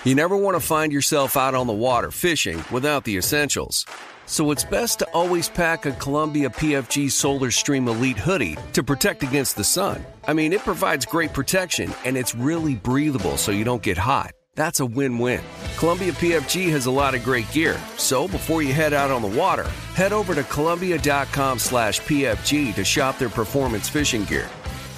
You never want to find yourself out on the water fishing without the essentials. So it's best to always pack a Columbia PFG Solar Stream Elite hoodie to protect against the sun. I mean, it provides great protection and it's really breathable so you don't get hot. That's a win-win. Columbia PFG has a lot of great gear. So before you head out on the water, head over to Columbia.com/PFG to shop their performance fishing gear.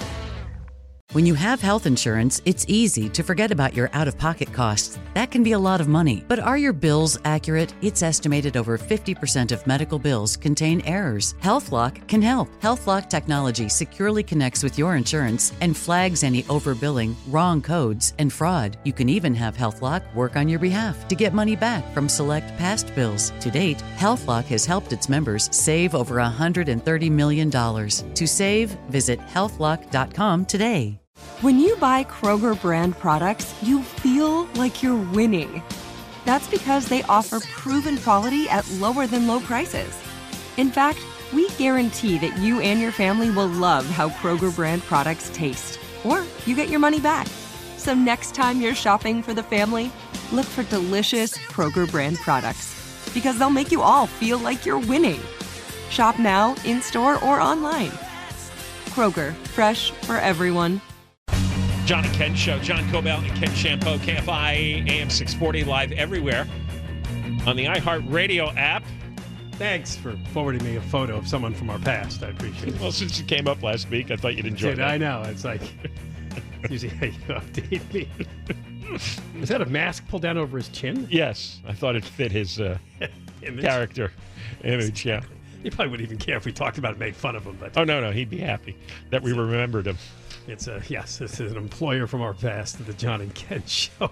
When you have health insurance, it's easy to forget about your out-of-pocket costs. That can be a lot of money. But are your bills accurate? It's estimated over 50% of medical bills contain errors. HealthLock can help. HealthLock technology securely connects with your insurance and flags any overbilling, wrong codes, and fraud. You can even have HealthLock work on your behalf to get money back from select past bills. To date, HealthLock has helped its members save over $130 million. To save, visit healthlock.com today. When you buy Kroger brand products, you feel like you're winning. That's because they offer proven quality at lower than low prices. In fact, we guarantee that you and your family will love how Kroger brand products taste, or you get your money back. So next time you're shopping for the family, look for delicious Kroger brand products, because they'll make you all feel like you're winning. Shop now, in-store, or online. Kroger, fresh for everyone. John and Ken Show. John Cobell and Ken Shampoo, KFI AM 640, live everywhere on the iHeartRadio app. Thanks for forwarding me a photo of someone from our past. I appreciate it. Well, since you came up last week, I thought you'd enjoy it. I know. It's like, usually how you update me. Is that a mask pulled down over his chin? Yes. I thought it fit his character image, yeah. He probably wouldn't even care if we talked about it, made fun of him. But Oh, no. He'd be happy that we remembered him. It's this is an employer from our past, the John and Ken Show.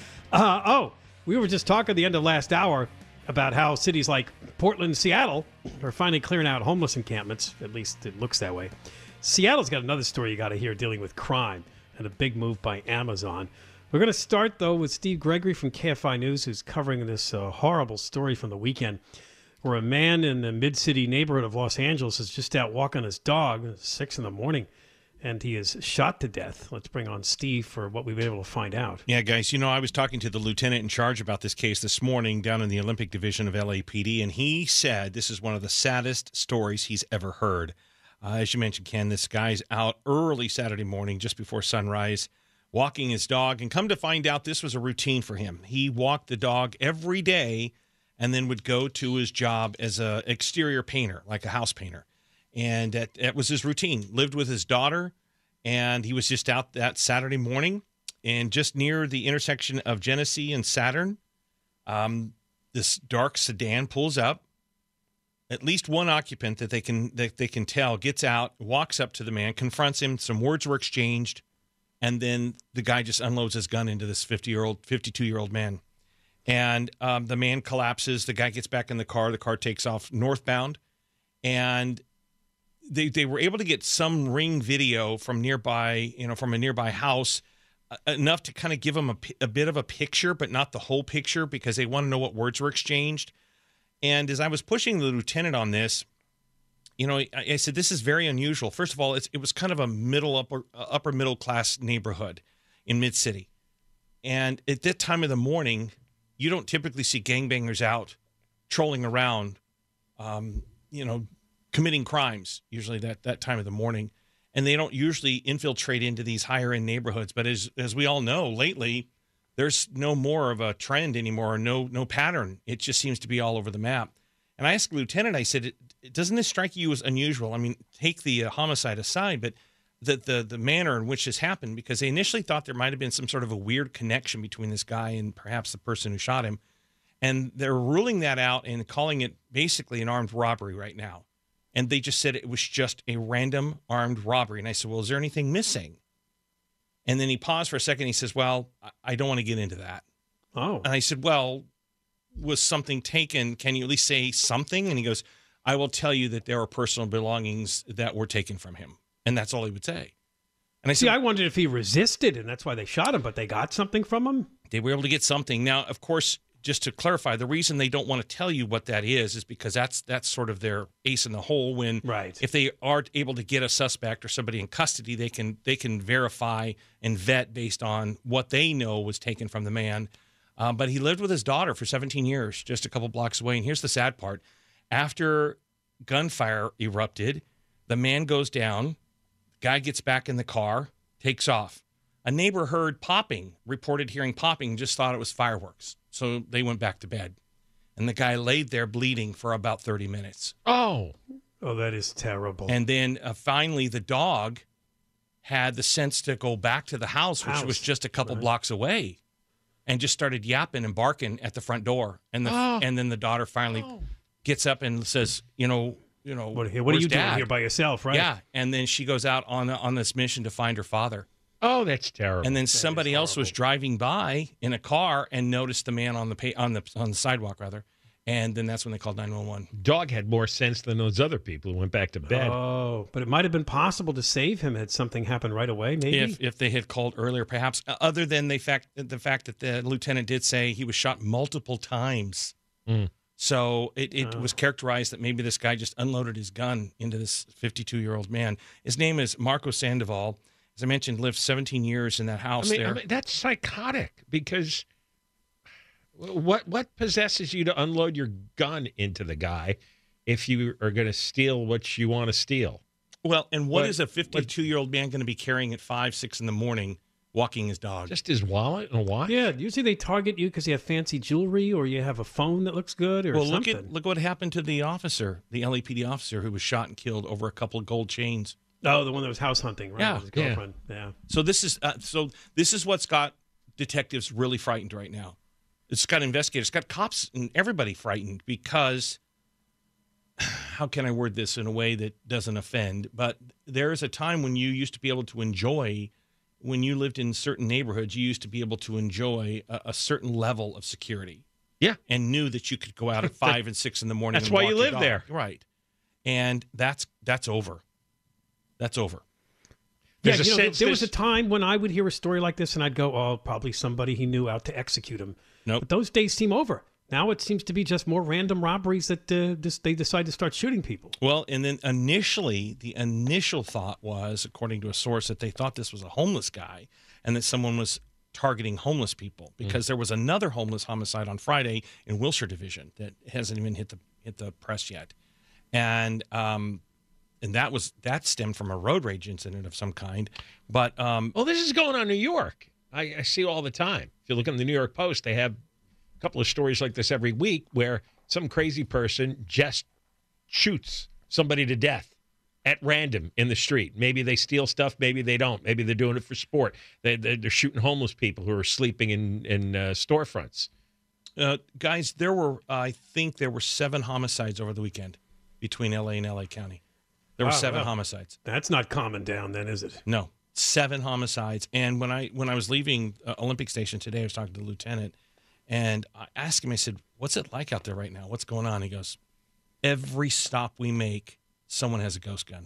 We were just talking at the end of last hour about how cities like Portland and Seattle are finally clearing out homeless encampments. At least it looks that way. Seattle's got another story you got to hear dealing with crime and a big move by Amazon. We're going to start, though, with Steve Gregory from KFI News, who's covering this horrible story from the weekend where a man in the mid-city neighborhood of Los Angeles is just out walking his dog at 6 in the morning. And he is shot to death. Let's bring on Steve for what we've been able to find out. Yeah, guys, I was talking to the lieutenant in charge about this case this morning down in the Olympic Division of LAPD, and he said this is one of the saddest stories he's ever heard. As you mentioned, Ken, this guy's out early Saturday morning, just before sunrise, walking his dog, and come to find out this was a routine for him. He walked the dog every day and then would go to his job as an exterior painter, like a house painter. And that was his routine. Lived with his daughter, and he was just out that Saturday morning. And just near the intersection of Genesee and Saturn, this dark sedan pulls up. At least one occupant that they can tell gets out, walks up to the man, confronts him. Some words were exchanged, and then the guy just unloads his gun into this 52-year-old man. And the man collapses. The guy gets back in the car. The car takes off northbound, and They were able to get some ring video from nearby, from a nearby house, enough to kind of give them a bit of a picture, but not the whole picture, because they want to know what words were exchanged. And as I was pushing the lieutenant on this, I said, this is very unusual. First of all, it was kind of a upper middle class neighborhood in Mid-City. And at that time of the morning, you don't typically see gangbangers out trolling around, committing crimes, usually that time of the morning. And they don't usually infiltrate into these higher-end neighborhoods. But as we all know, lately, there's no more of a trend anymore, no pattern. It just seems to be all over the map. And I asked the lieutenant, I said, doesn't this strike you as unusual? I mean, take the homicide aside, but the manner in which this happened, because they initially thought there might have been some sort of a weird connection between this guy and perhaps the person who shot him. And they're ruling that out and calling it basically an armed robbery right now. And they just said it was just a random armed robbery. And I said, well, is there anything missing? And then he paused for a second. He says, well, I don't want to get into that. Oh. And I said, well, was something taken? Can you at least say something? And he goes, I will tell you that there are personal belongings that were taken from him. And that's all he would say. And I said, I wondered if he resisted, and that's why they shot him, but they got something from him? They were able to get something. Now, of course, just to clarify, the reason they don't want to tell you what that is because that's sort of their ace in the hole. When if they aren't able to get a suspect or somebody in custody, they can verify and vet based on what they know was taken from the man. But he lived with his daughter for 17 years, just a couple blocks away. And here's the sad part. After gunfire erupted, the man goes down. Guy gets back in the car, takes off. A neighbor heard popping, reported hearing popping, and just thought it was fireworks. So they went back to bed. And the guy laid there bleeding for about 30 minutes. Oh, that is terrible. And then finally the dog had the sense to go back to the house, which was just a couple blocks away, and just started yapping and barking at the front door. And and then the daughter finally gets up and says, what are you doing here by yourself, right? Yeah. And then she goes out on this mission to find her father. Oh, that's terrible. And then somebody else was driving by in a car and noticed the man on the sidewalk, rather. And then that's when they called 911. Dog had more sense than those other people who went back to bed. Oh, but it might have been possible to save him had something happened right away, maybe? If they had called earlier, perhaps, other than the fact that the lieutenant did say he was shot multiple times. So it was characterized that maybe this guy just unloaded his gun into this 52-year-old man. His name is Marco Sandoval. As I mentioned, lived 17 years in that house there. I mean, that's psychotic because what possesses you to unload your gun into the guy if you are going to steal what you want to steal? Well, and what is a 52-year-old man going to be carrying at 5, 6 in the morning walking his dog? Just his wallet and a watch? Yeah, usually they target you because you have fancy jewelry or you have a phone that looks good or something. Well, look what happened to the officer, the LAPD officer who was shot and killed over a couple of gold chains. Oh, the one that was house hunting, right? Yeah, His girlfriend. Yeah. So this is what's got detectives really frightened right now. It's got investigators, it's got cops and everybody frightened because how can I word this in a way that doesn't offend? But there is a time when you used to be able to enjoy, when you lived in certain neighborhoods, you used to be able to enjoy a certain level of security. Yeah. And knew that you could go out at 5 and 6 in the morning. That's and why walk you your live dog. there. Right. And that's over. That's over. Yeah, there was a time when I would hear a story like this and I'd go, oh, probably somebody he knew out to execute him. Nope. But those days seem over. Now it seems to be just more random robberies that they decide to start shooting people. Well, and then initially, the initial thought was, according to a source, that they thought this was a homeless guy and that someone was targeting homeless people because there was another homeless homicide on Friday in Wilshire Division that hasn't even hit the press yet. And that stemmed from a road rage incident of some kind. But well, this is going on in New York. I see all the time. If you look in the New York Post, they have a couple of stories like this every week where some crazy person just shoots somebody to death at random in the street. Maybe they steal stuff, maybe they don't. Maybe they're doing it for sport. They're shooting homeless people who are sleeping in storefronts. Guys, I think there were 7 homicides over the weekend between L.A. and L.A. County. There were 7 homicides. That's not common down then, is it? No, 7 homicides. And when I was leaving Olympic Station today, I was talking to the lieutenant, and I asked him, I said, what's it like out there right now? What's going on? He goes, every stop we make, someone has a ghost gun.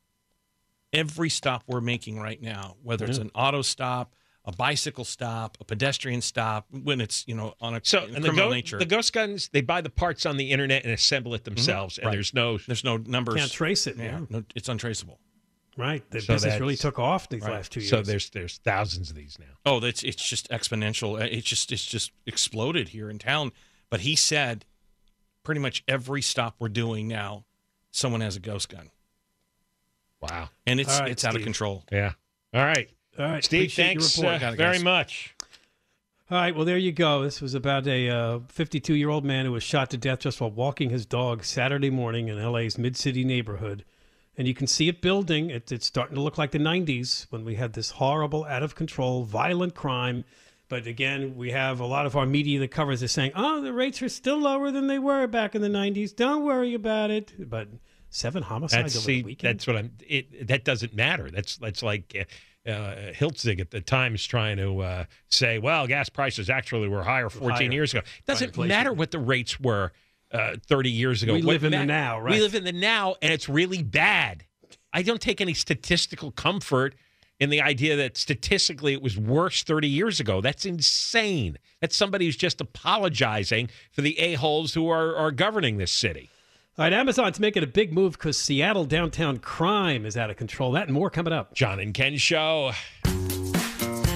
Every stop we're making right now, whether it's an auto stop, a bicycle stop, a pedestrian stop, when it's, on a criminal nature. The ghost guns, they buy the parts on the internet and assemble it themselves, and there's no numbers. Can't trace it. Yeah, no, it's untraceable. Right. The business really took off these last 2 years. So there's thousands of these now. Oh, it's just exponential. It's just exploded here in town. But he said pretty much every stop we're doing now, someone has a ghost gun. Wow. And it's out of control. Yeah. All right. Steve, thanks very much. All right, well, there you go. This was about a 52-year-old man who was shot to death just while walking his dog Saturday morning in L.A.'s mid-city neighborhood. And you can see it building. It's starting to look like the 90s when we had this horrible, out-of-control, violent crime. But again, we have a lot of our media that covers this saying, oh, the rates are still lower than they were back in the 90s. Don't worry about it. But 7 homicides over the weekend? That's what that doesn't matter. That's like... Hiltzig at the Times trying to say, well, gas prices actually were higher 14 years ago. It doesn't matter what the rates were 30 years ago. We live in the now, right? We live in the now, and it's really bad. I don't take any statistical comfort in the idea that statistically it was worse 30 years ago. That's insane. That's somebody who's just apologizing for the a-holes who are governing this city. All right, Amazon's making a big move because Seattle downtown crime is out of control. That and more coming up. John and Ken Show.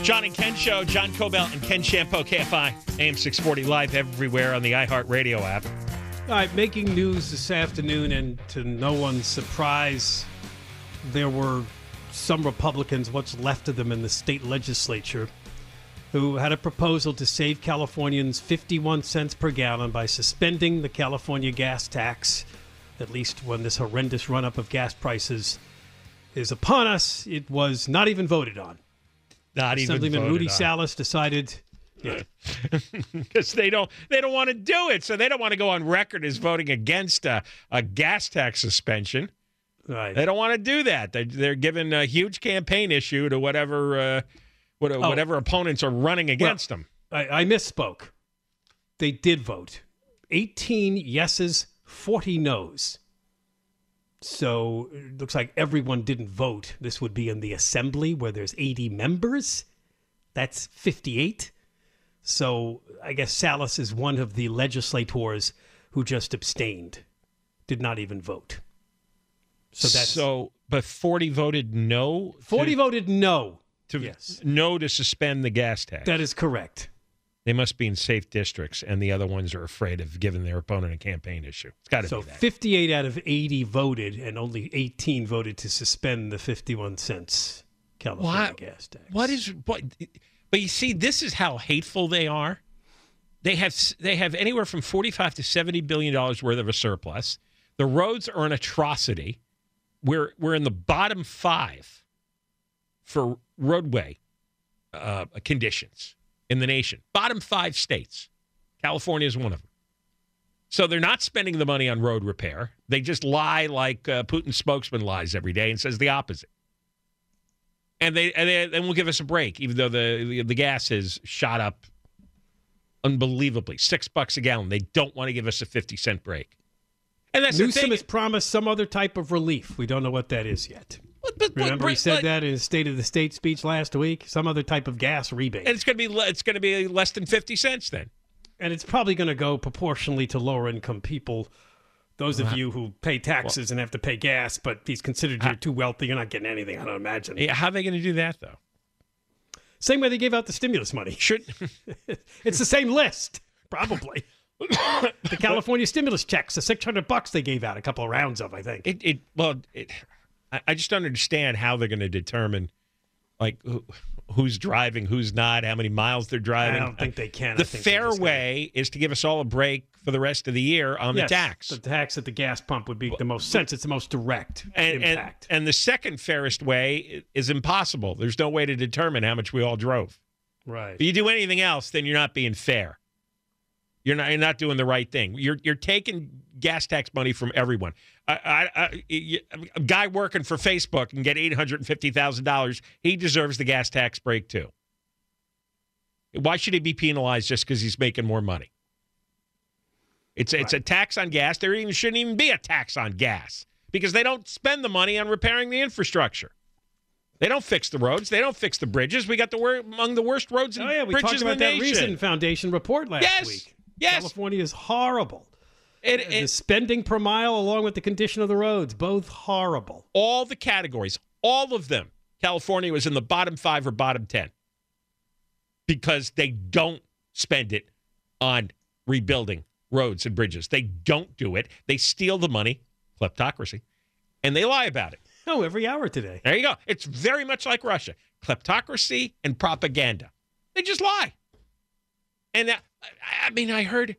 John and Ken Show. John Cobell and Ken Shampoo, KFI, AM 640, live everywhere on the iHeartRadio app. All right, making news this afternoon, and to no one's surprise, there were some Republicans, what's left of them in the state legislature, who had a proposal to save Californians 51 cents per gallon by suspending the California gas tax, at least when this horrendous run-up of gas prices is upon us. It was not even voted on. Assemblyman Rudy Salas decided, because they don't want to do it, so they don't want to go on record as voting against a gas tax suspension. Right. They don't want to do that. They're giving a huge campaign issue to whatever opponents are running against them. I misspoke. They did vote. 18 yeses, 40 noes. So it looks like everyone didn't vote. This would be in the assembly where there's 80 members. That's 58. So I guess Salas is one of the legislators who just abstained, did not even vote. But 40 voted no? 40 voted no. No to suspend the gas tax. That is correct. They must be in safe districts, and the other ones are afraid of giving their opponent a campaign issue. It's got to be that. 58 out of 80 voted, and only 18 voted to suspend the 51 cents California gas tax. But you see, this is how hateful they are. They have anywhere from $45 to $70 billion worth of a surplus. The roads are an atrocity. We're in the bottom 5 for roadway conditions in the nation. Bottom 5 states. California is one of them. So they're not spending the money on road repair. They just lie like Putin's spokesman lies every day and says the opposite. And they will give us a break, even though the gas has shot up unbelievably. $6 a gallon. They don't want to give us a 50-cent break. And that's Newsom has promised some other type of relief. We don't know what that is yet. Remember, he said that in his State of the State speech last week. Some other type of gas rebate. And it's going to be less than 50 cents then. And it's probably going to go proportionally to lower income people. Those of you who pay taxes and have to pay gas, but he's considered you're too wealthy, you're not getting anything, I don't imagine. Yeah, how are they going to do that, though? Same way they gave out the stimulus money. It's the same list, probably. The California stimulus checks, the $600 they gave out, a couple of rounds of, I think. I just don't understand how they're going to determine, like, who's driving, who's not, how many miles they're driving. I don't think they can. The fair way is to give us all a break for the rest of the year on the tax. The tax at the gas pump would make the most sense. It's the most direct impact. And the second fairest way is impossible. There's no way to determine how much we all drove. Right. If you do anything else, then you're not being fair. You're not doing the right thing. You're taking gas tax money from everyone. A guy working for Facebook and get $850,000, he deserves the gas tax break too. Why should he be penalized just because he's making more money? It's a tax on gas. There shouldn't even be a tax on gas because they don't spend the money on repairing the infrastructure. They don't fix the roads. They don't fix the bridges. We got among the worst roads and bridges in the nation. We talked about that recent Foundation report last week. Yes. California is horrible. The spending per mile along with the condition of the roads, both horrible. All the categories, all of them, California was in the bottom 5 or bottom 10 because they don't spend it on rebuilding roads and bridges. They don't do it. They steal the money, kleptocracy, and they lie about it. Oh, every hour today. There you go. It's very much like Russia. Kleptocracy and propaganda. They just lie. And I heard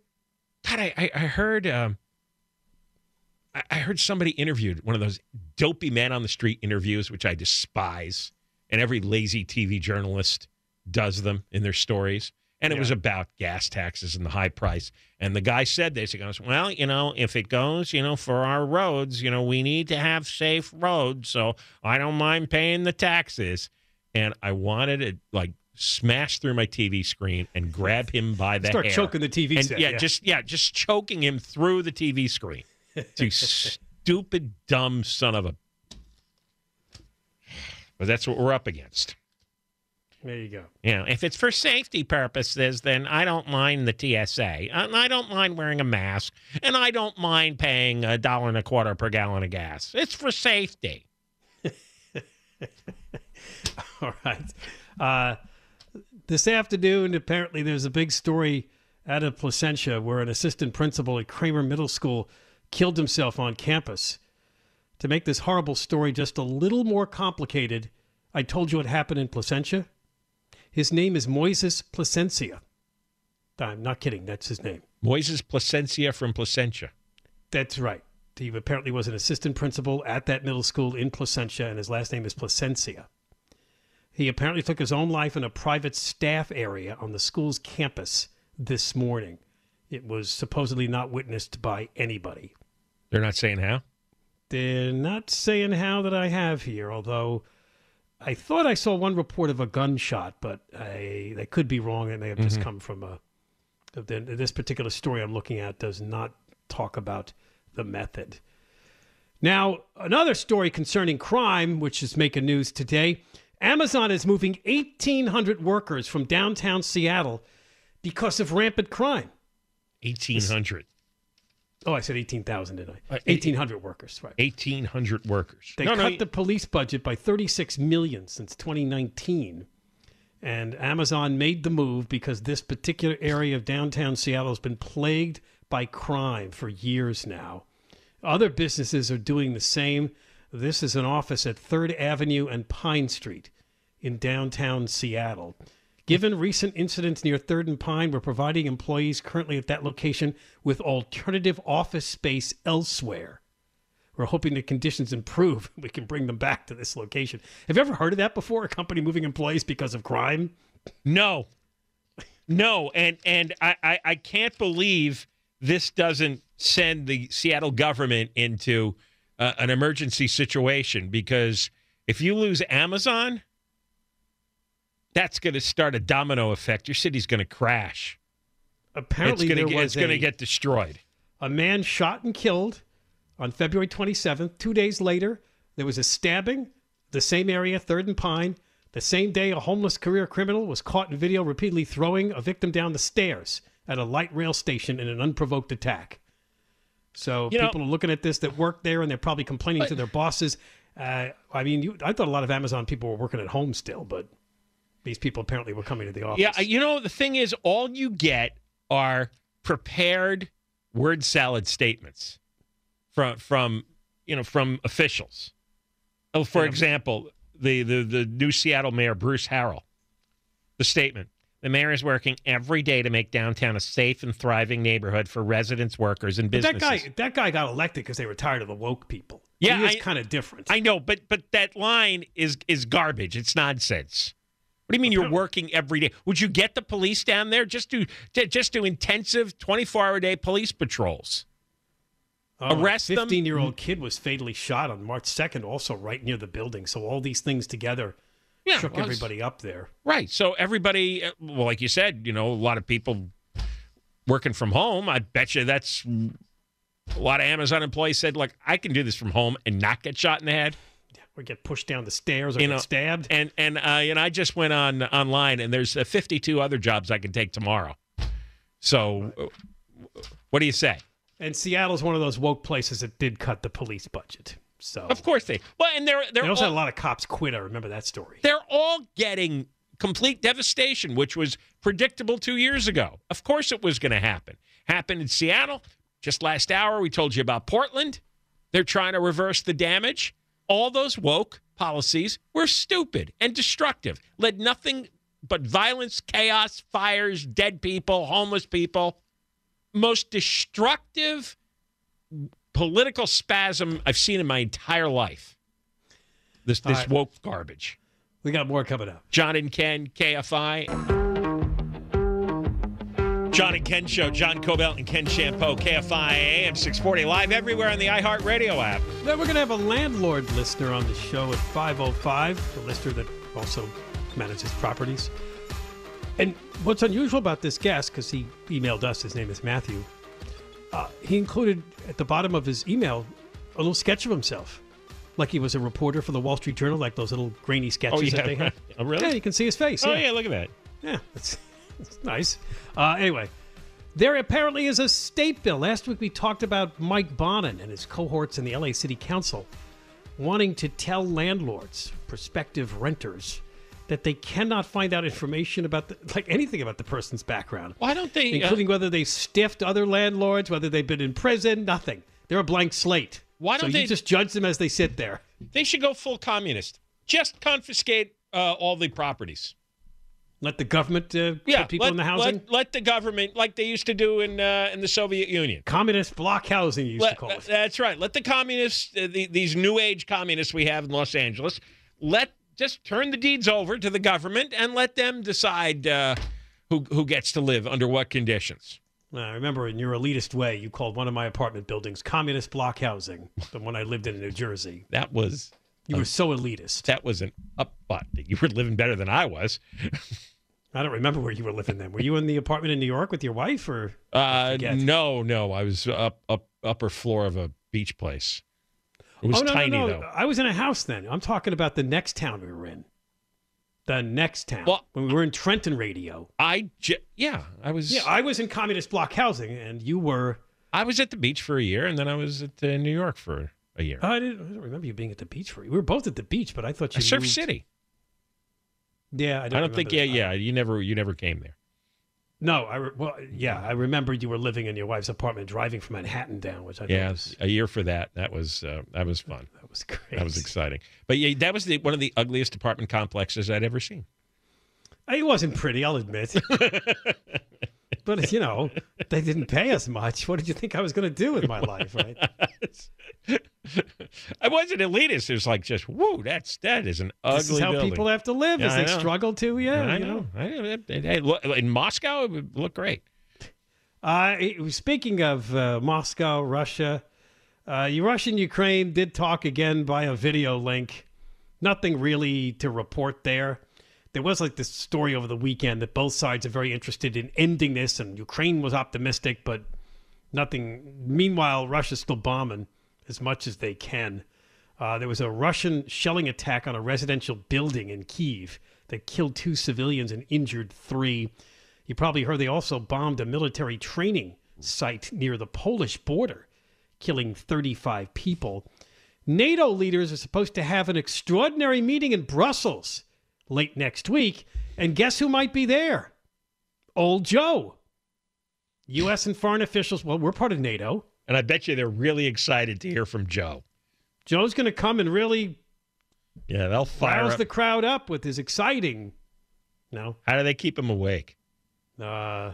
somebody interviewed one of those dopey man on the street interviews, which I despise, and every lazy TV journalist does them in their stories. And it was about gas taxes and the high price. And the guy said this. He goes, well, if it goes, for our roads, we need to have safe roads. So I don't mind paying the taxes. And I wanted to, smash through my TV screen and grab him by the hair. Start choking the TV set. Just choking him through the TV screen. You stupid, dumb son of a... But that's what we're up against. There you go. If it's for safety purposes, then I don't mind the TSA. And I don't mind wearing a mask. And I don't mind paying $1.25 per gallon of gas. It's for safety. All right. This afternoon, apparently there's a big story out of Placentia where an assistant principal at Kramer Middle School killed himself on campus. To make this horrible story just a little more complicated, I told you what happened in Placentia. His name is Moises Placencia. I'm not kidding. That's his name. Moises Placencia from Placentia. That's right. He apparently was an assistant principal at that middle school in Placentia, and his last name is Placencia. He apparently took his own life in a private staff area on the school's campus this morning. It was supposedly not witnessed by anybody. They're not saying how? They're not saying how that I have here, although I thought I saw one report of a gunshot, but they could be wrong. It may have just come from this particular story I'm looking at does not talk about the method. Now, another story concerning crime, which is making news today. Amazon is moving 1,800 workers from downtown Seattle because of rampant crime. 1,800. Oh, I said 18,000, didn't I? 1,800 workers, right. 1,800 workers. They cut the police budget by $36 million since 2019. And Amazon made the move because this particular area of downtown Seattle has been plagued by crime for years now. Other businesses are doing the same. This is an office at 3rd Avenue and Pine Street in downtown Seattle. Given recent incidents near 3rd and Pine, we're providing employees currently at that location with alternative office space elsewhere. We're hoping the conditions improve. We can bring them back to this location. Have you ever heard of that before? A company moving employees because of crime? No. And I can't believe this doesn't send the Seattle government into an emergency situation, because if you lose Amazon, that's going to start a domino effect. Your city's going to crash. Apparently, it's going to get destroyed. A man shot and killed on February 27th. 2 days later, there was a stabbing, the same area, 3rd and Pine. The same day, a homeless career criminal was caught in video repeatedly throwing a victim down the stairs at a light rail station in an unprovoked attack. So people are looking at this that work there, and they're probably complaining to their bosses. I thought a lot of Amazon people were working at home still, but these people apparently were coming to the office. Yeah, the thing is, all you get are prepared word salad statements from officials. For example, the new Seattle mayor, Bruce Harrell, the statement: the mayor is working every day to make downtown a safe and thriving neighborhood for residents, workers, and businesses. That guy got elected because they were tired of the woke people. Yeah, he is kind of different. I know, but that line is garbage. It's nonsense. What do you mean you're working every day? Would you get the police down there? Just do intensive 24-hour-a-day police patrols. Arrest them. A 15-year-old kid was fatally shot on March 2nd, also right near the building. So all these things together shook everybody up there. Right. So everybody, well, like you said, a lot of people working from home. I bet you that's a lot of Amazon employees said, like, I can do this from home and not get shot in the head. Or get pushed down the stairs or get stabbed. And I just went online, and there's 52 other jobs I can take tomorrow. So what do you say? And Seattle's one of those woke places that did cut the police budget. So of course they. Well, and they also had a lot of cops quit. I remember that story. They're all getting complete devastation, which was predictable 2 years ago. Of course it was going to happen. Happened in Seattle. Just last hour, we told you about Portland. They're trying to reverse the damage. All those woke policies were stupid and destructive. Led nothing but violence, chaos, fires, dead people, homeless people. Most destructive political spasm I've seen in my entire life. This woke garbage. We got more coming up. John and Ken, KFI. John and Ken Show. John Cobell and Ken Shampoo, KFI AM 640, live everywhere on the iHeartRadio app. Then we're going to have a landlord listener on the show at 5:05, the listener that also manages properties. And what's unusual about this guest, because he emailed us, his name is Matthew, he included at the bottom of his email a little sketch of himself, like he was a reporter for the Wall Street Journal, like those little grainy sketches that they have. Oh, really? Yeah, you can see his face. Oh, yeah, look at that. Yeah, it's nice. Anyway, there apparently is a state bill. Last week we talked about Mike Bonin and his cohorts in the LA City Council wanting to tell landlords, prospective renters, that they cannot find out information about anything about the person's background. Why don't they, including whether they stiffed other landlords, whether they've been in prison, nothing. They're a blank slate. Why don't so they you just judge them as they sit there? They should go full communist. Just confiscate all the properties. Let the government put people in the housing? Let the government, like they used to do in the Soviet Union. Communist block housing, you used to call it. That's right. Let the communists, these new age communists we have in Los Angeles, just turn the deeds over to the government and let them decide who gets to live under what conditions. I remember in your elitist way, you called one of my apartment buildings communist block housing, the one I lived in New Jersey. That was... You were so elitist. That was an up-butt. You were living better than I was. I don't remember where you were living then. Were you in the apartment in New York with your wife, or? No. I was upper floor of a beach place. It was tiny, though. I was in a house then. I'm talking about the next town we were in. The next town. Well, when we were in Trenton Radio. I was. Yeah, I was in communist block housing, and you were. I was at the beach for a year, and then I was at New York for a year. I don't remember you being at the beach for. We were both at the beach, but I thought you. Surf City. Yeah, I don't think. Yeah. You never came there. No, I remember you were living in your wife's apartment, driving from Manhattan down, which I thought was a year for that. That was fun. That was great. That was exciting. But yeah, that was one of the ugliest apartment complexes I'd ever seen. It wasn't pretty, I'll admit. But, they didn't pay us much. What did you think I was going to do with my life, right? I wasn't elitist. It was like just, whoa, that is an ugly This is how building. people have to live as they struggle to, I know. Hey, look, in Moscow, it would look great. Speaking of Moscow, Russia, Russia-Ukraine did talk again by a video link. Nothing really to report there. There was this story over the weekend that both sides are very interested in ending this, and Ukraine was optimistic, but nothing. Meanwhile, Russia's still bombing as much as they can. There was a Russian shelling attack on a residential building in Kyiv that killed 2 civilians and injured 3. You probably heard they also bombed a military training site near the Polish border, killing 35 people. NATO leaders are supposed to have an extraordinary meeting in Brussels late next week, and guess who might be there? Old Joe. U.S. and foreign officials, well, we're part of NATO. And I bet you they're really excited to hear from Joe. Joe's going to come and really they'll fire the crowd up with his exciting. No. How do they keep him awake? Boy,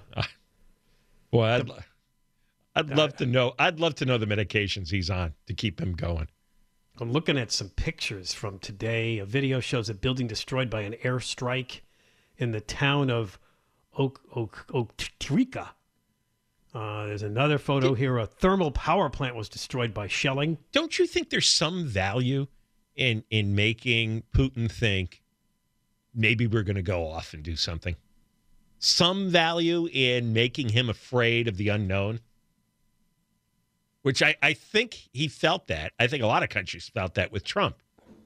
I'd love to know. I'd love to know the medications he's on to keep him going. I'm looking at some pictures from today. A video shows a building destroyed by an airstrike in the town of Oktrika. There's another photo here. A thermal power plant was destroyed by shelling. Don't you think there's some value in making Putin think maybe we're going to go off and do something? Some value in making him afraid of the unknown? Which I think he felt that. I think a lot of countries felt that with Trump.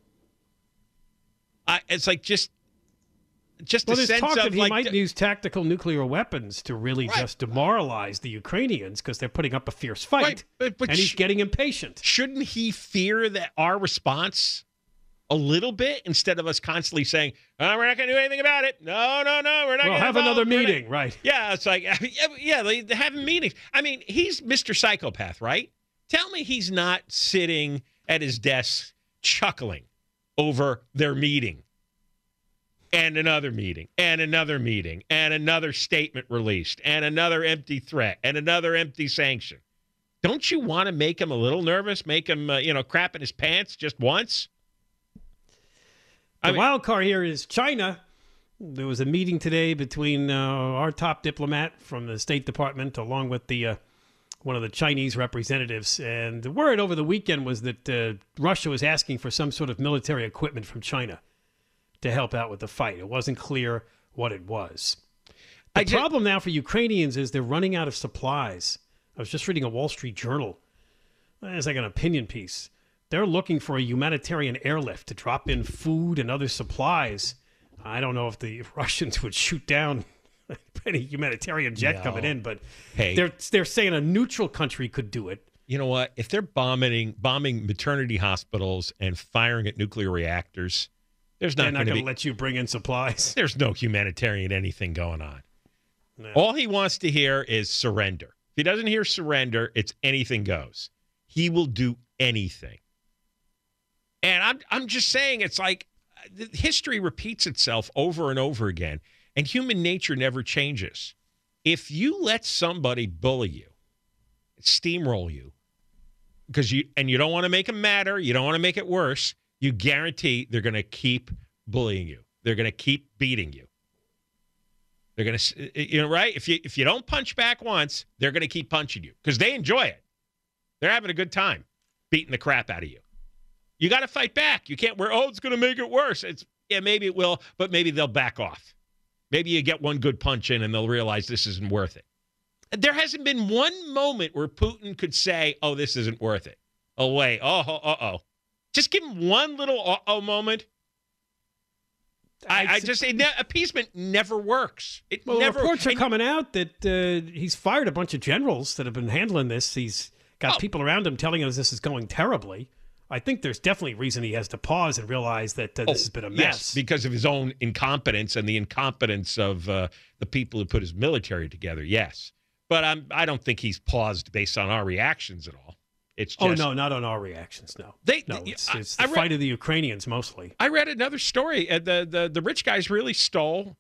It's like just well, a sense talk of that he might use tactical nuclear weapons to really just demoralize the Ukrainians because they're putting up a fierce fight, but and he's getting impatient. Shouldn't he fear that our response a little bit instead of us constantly saying, oh, we're not going to do anything about it. No, we're not going to have another meeting, right? Yeah, it's like, they have meetings. I mean, he's Mr. Psychopath, right? Tell me he's not sitting at his desk chuckling over their meeting and another meeting and another meeting and another statement released and another empty threat and another empty sanction. Don't you want to make him a little nervous, make him, crap in his pants just once? The wild card here is China. There was a meeting today between our top diplomat from the State Department along with the one of the Chinese representatives. And the word over the weekend was that Russia was asking for some sort of military equipment from China to help out with the fight. It wasn't clear what it was. The problem now for Ukrainians is they're running out of supplies. I was just reading a Wall Street Journal. It's like an opinion piece. They're looking for a humanitarian airlift to drop in food and other supplies. I don't know if the Russians would shoot down any humanitarian jet coming in, but hey, they're saying a neutral country could do it. You know what? If they're bombing maternity hospitals and firing at nuclear reactors, There's They're not not going going to to be. let you bring in supplies. There's no humanitarian anything going on. No. All he wants to hear is surrender. If he doesn't hear surrender, it's anything goes. He will do anything. And I'm just saying, it's like history repeats itself over and over again, and human nature never changes. If you let somebody bully you, steamroll you, because you don't want to make them madder, you don't want to make it worse, you guarantee they're going to keep bullying you. They're going to keep beating you. They're going to, right? If you don't punch back once, they're going to keep punching you because they enjoy it. They're having a good time beating the crap out of you. You got to fight back. You can't it's going to make it worse. Maybe it will, but maybe they'll back off. Maybe you get one good punch in and they'll realize this isn't worth it. There hasn't been one moment where Putin could say, oh, this isn't worth it. Oh, wait. Uh-oh. Just give him one little uh-oh moment. Appeasement never works. Reports are coming out that he's fired a bunch of generals that have been handling this. He's got people around him telling us this is going terribly. I think there's definitely reason he has to pause and realize that this has been a mess. Yes, because of his own incompetence and the incompetence of the people who put his military together, yes. But I don't think he's paused based on our reactions at all. It's just, no, not on our reactions, no. It's the fight of the Ukrainians mostly. I read another story. The rich guys really stole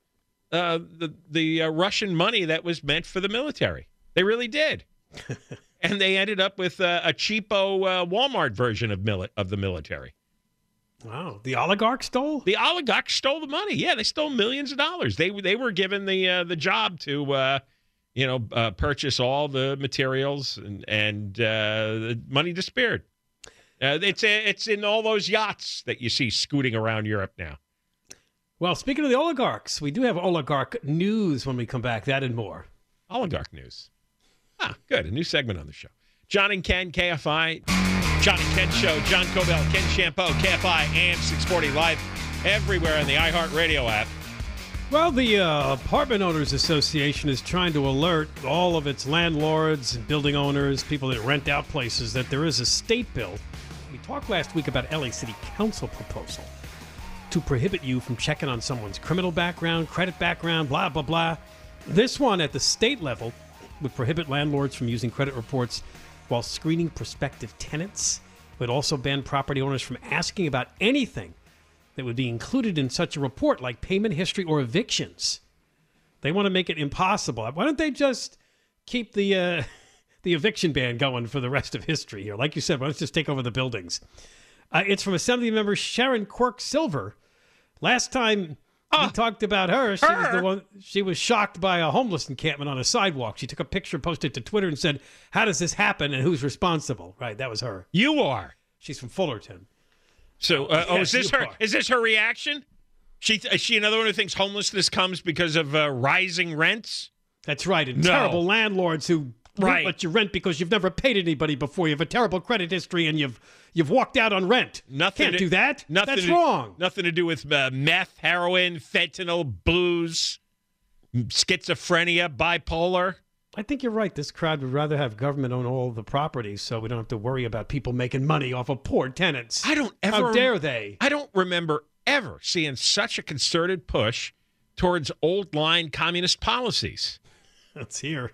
the Russian money that was meant for the military. They really did. And they ended up with a cheapo Walmart version of the military. Wow. The oligarchs stole? The oligarchs stole the money. Yeah, they stole millions of dollars. They were given the job to purchase all the materials and the money disappeared. It's in all those yachts that you see scooting around Europe now. Well, speaking of the oligarchs, we do have oligarch news when we come back. That and more. Oligarch news. Good. A new segment on the show. John and Ken, KFI. John and Ken Show. John Cobell, Ken Shampoo, KFI, AM 640 live everywhere on the iHeartRadio app. Well, the Apartment Owners Association is trying to alert all of its landlords and building owners, people that rent out places, that there is a state bill. We talked last week about LA City Council proposal to prohibit you from checking on someone's criminal background, credit background, blah, blah, blah. This one at the state level would prohibit landlords from using credit reports while screening prospective tenants. It would also ban property owners from asking about anything that would be included in such a report, like payment history or evictions. They want to make it impossible. Why don't they just keep the eviction ban going for the rest of history here? Like you said, why don't you just take over the buildings? It's from Assembly member Sharon Quirk-Silver. Last time we talked about her, she was the one. She was shocked by a homeless encampment on a sidewalk. She took a picture, posted it to Twitter, and said, "How does this happen, and who's responsible?" Right, that was her. You are. She's from Fullerton. So, is this her? Is this her reaction? Is she another one who thinks homelessness comes because of rising rents? That's right, and terrible landlords who won't let you rent because you've never paid anybody before. You have a terrible credit history, and you've walked out on rent. Can't do that. That's wrong. Nothing to do with meth, heroin, fentanyl, booze, schizophrenia, bipolar. I think you're right. This crowd would rather have government own all the properties so we don't have to worry about people making money off of poor tenants. How dare they? I don't remember ever seeing such a concerted push towards old-line communist policies. It's here.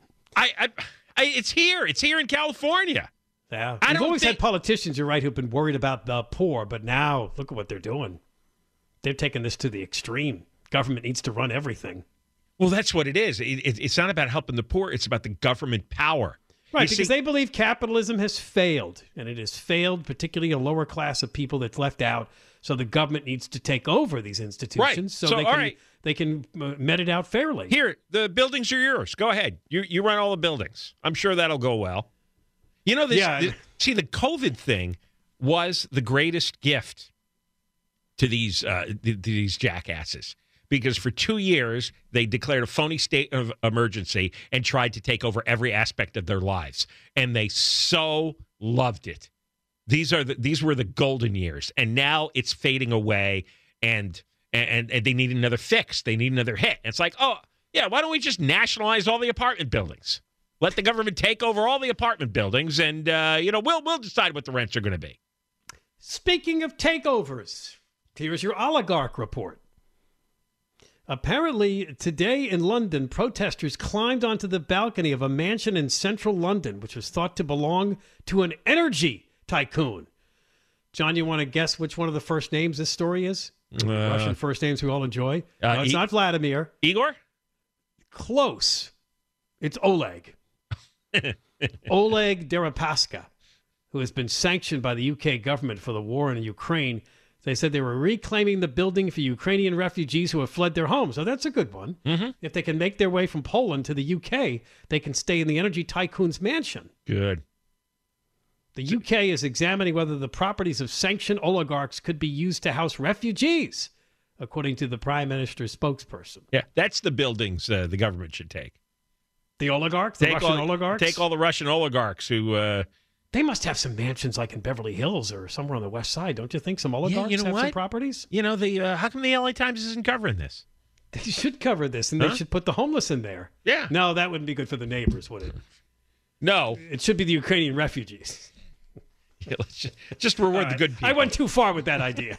It's here. It's here in California. Yeah. We've always had politicians, you're right, who've been worried about the poor, but now look at what they're doing. They're taking this to the extreme. Government needs to run everything. Well, that's what it is. It's not about helping the poor. It's about the government power. Right, because they believe capitalism has failed, and it has failed particularly a lower class of people that's left out. So the government needs to take over these institutions so they can met it out fairly. Here, the buildings are yours. Go ahead. You run all the buildings. I'm sure that'll go well. You know, the COVID thing was the greatest gift to these jackasses. Because for 2 years, they declared a phony state of emergency and tried to take over every aspect of their lives. And they so loved it. These were the golden years. And now it's fading away, and they need another fix. They need another hit. And it's like, oh, yeah, why don't we just nationalize all the apartment buildings? Let the government take over all the apartment buildings, and we'll decide what the rents are going to be. Speaking of takeovers, Here's your oligarch report. Apparently, today in London, protesters climbed onto the balcony of a mansion in central London, which was thought to belong to an energy tycoon. John, you want to guess which one of the first names this story is? Russian first names we all enjoy. No, it's not Vladimir. Igor? Close. It's Oleg. Oleg Deripaska, who has been sanctioned by the UK government for the war in Ukraine. They said they were reclaiming the building for Ukrainian refugees who have fled their homes. So that's a good one. Mm-hmm. If they can make their way from Poland to the UK, they can stay in the energy tycoon's mansion. Good. The UK is examining whether the properties of sanctioned oligarchs could be used to house refugees, according to the Prime Minister's spokesperson. Yeah, that's the buildings the government should take. The oligarchs? The Russian oligarchs? Take all the Russian oligarchs who... They must have some mansions like in Beverly Hills or somewhere on the west side. Don't you think some oligarchs have some properties? You know, how come the LA Times isn't covering this? They should cover this, and they should put the homeless in there. Yeah. No, that wouldn't be good for the neighbors, would it? No. It should be the Ukrainian refugees. Yeah, let's just reward the good people. I went too far with that idea.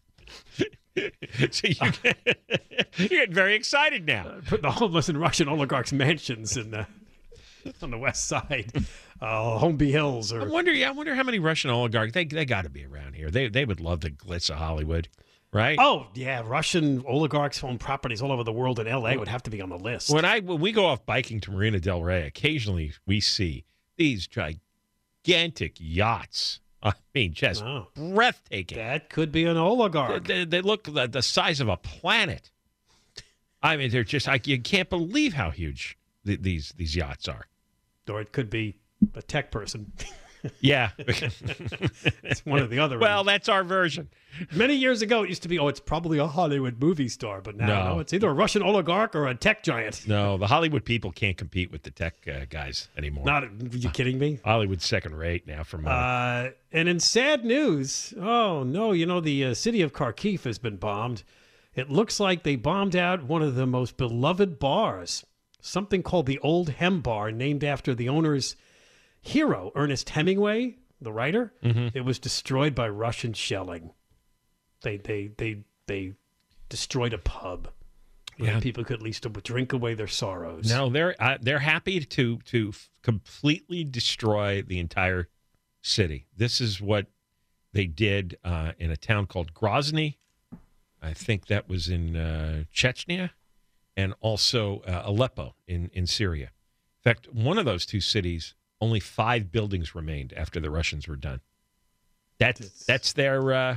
So you're getting very excited now. Put the homeless in Russian oligarchs' mansions on the west side, Holmby Hills. Or I wonder how many Russian oligarchs they got to be around here. They would love the glitz of Hollywood, right? Oh yeah, Russian oligarchs own properties all over the world, and L.A. would have to be on the list. When we go off biking to Marina Del Rey, occasionally we see these gigantic yachts. I mean, just breathtaking. That could be an oligarch. They look the size of a planet. I mean, they're just you can't believe how huge these yachts are. Or it could be a tech person. Yeah. It's one or the other. Well, that's our version. Many years ago, it used to be, it's probably a Hollywood movie star. But now it's either a Russian oligarch or a tech giant. No, the Hollywood people can't compete with the tech guys anymore. Are you kidding me? Hollywood's second rate now for money. And in sad news, the city of Kharkiv has been bombed. It looks like they bombed out one of the most beloved bars, something called the Old Hem Bar, named after the owner's hero, Ernest Hemingway, the writer. Mm-hmm. It was destroyed by Russian shelling. They destroyed a pub where people could at least drink away their sorrows. No, they're happy to completely destroy the entire city. This is what they did in a town called Grozny. I think that was in Chechnya, and also Aleppo in Syria. In fact, one of those two cities, only 5 buildings remained after the Russians were done. That's their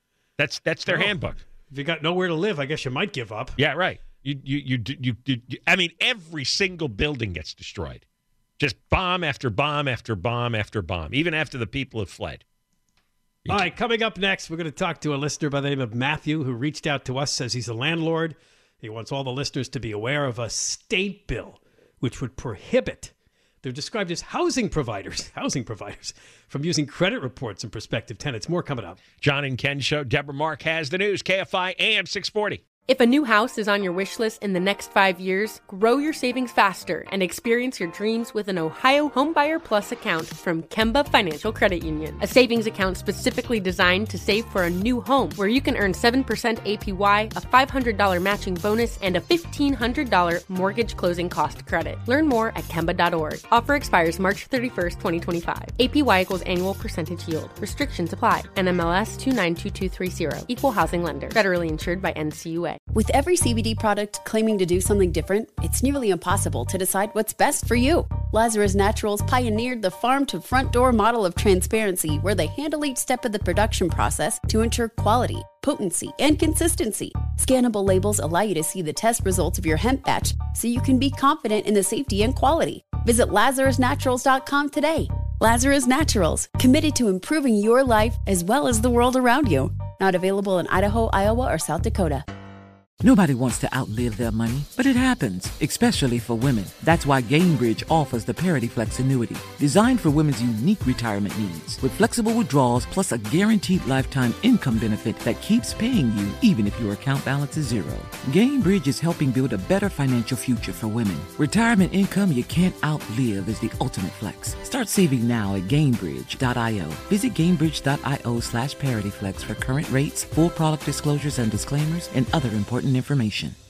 handbook. If you got nowhere to live, I guess you might give up. Yeah, right. You I mean, every single building gets destroyed. Just bomb after bomb after bomb after bomb, even after the people have fled. All right, coming up next, we're going to talk to a listener by the name of Matthew, who reached out to us, says he's a landlord. He wants all the listeners to be aware of a state bill which would prohibit, they're described as housing providers, from using credit reports and prospective tenants. More coming up. John and Ken Show. Deborah Mark has the news. KFI AM 640. If a new house is on your wish list in the next 5 years, grow your savings faster and experience your dreams with an Ohio Homebuyer Plus account from Kemba Financial Credit Union. A savings account specifically designed to save for a new home, where you can earn 7% APY, a $500 matching bonus, and a $1,500 mortgage closing cost credit. Learn more at Kemba.org. Offer expires March 31st, 2025. APY equals annual percentage yield. Restrictions apply. NMLS 292230. Equal housing lender. Federally insured by NCUA. With every CBD product claiming to do something different, it's nearly impossible to decide what's best for you. Lazarus Naturals pioneered the farm-to-front-door model of transparency, where they handle each step of the production process to ensure quality, potency, and consistency. Scannable labels allow you to see the test results of your hemp batch, so you can be confident in the safety and quality. Visit LazarusNaturals.com today. Lazarus Naturals, committed to improving your life as well as the world around you. Not available in Idaho, Iowa, or South Dakota. Nobody wants to outlive their money, but it happens, especially for women. That's why Gainbridge offers the Parity Flex annuity, designed for women's unique retirement needs, with flexible withdrawals plus a guaranteed lifetime income benefit that keeps paying you even if your account balance is zero. Gainbridge is helping build a better financial future for women. Retirement income you can't outlive is the ultimate flex. Start saving now at Gainbridge.io. Visit Gainbridge.io/ParityFlex for current rates, full product disclosures and disclaimers, and other important information.